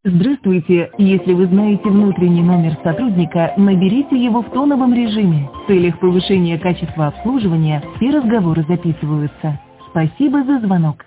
Здравствуйте! Если вы знаете внутренний номер сотрудника, наберите его в тоновом режиме. В целях повышения качества обслуживания все разговоры записываются. Спасибо за звонок.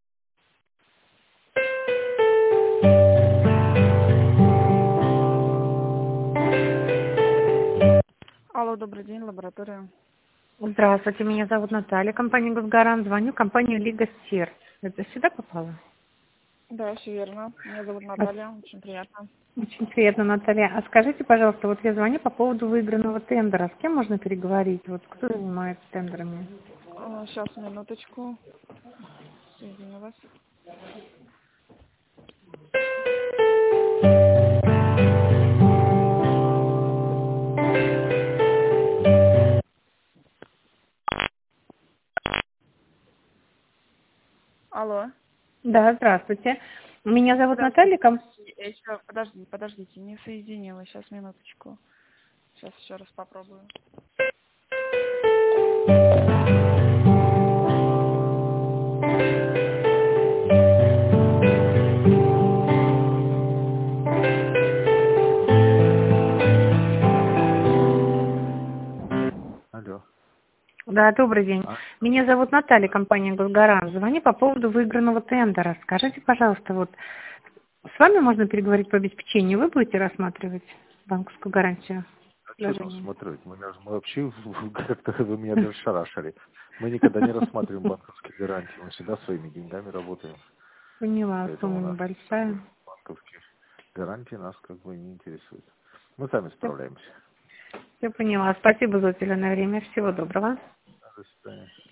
Алло, добрый день, лаборатория. Здравствуйте, меня зовут Наталья, компания «Госгарант». Звоню в компанию «Лига Сер». Это сюда попало? Да, все верно. Меня зовут А, Наталья, очень приятно. Очень приятно, Наталья. А скажите, пожалуйста, вот я звоню по поводу выигранного тендера. С кем можно переговорить? Вот кто занимается тендерами? Сейчас, минуточку. Соединю вас. Алло. Да, здравствуйте. Меня зовут Подождите, Наталья. я еще, подождите, не соединила. Сейчас, минуточку. Сейчас еще раз попробую. Алло. Да, добрый день. А? Меня зовут Наталья, компания «Госгарант». Звоню по поводу выигранного тендера. Скажите, пожалуйста, вот с вами можно переговорить по обеспечению? Вы будете рассматривать банковскую гарантию? А что там Предложение? смотреть? Мы вообще как-то вы меня даже шарашили. Мы никогда не рассматриваем банковские гарантии. Мы всегда своими деньгами работаем. Поняла, Поэтому сумма у нас как бы небольшая. банковские гарантии нас как бы не интересуют. Мы сами справляемся. Все поняла. Спасибо за уделенное время. Всего доброго. До свидания.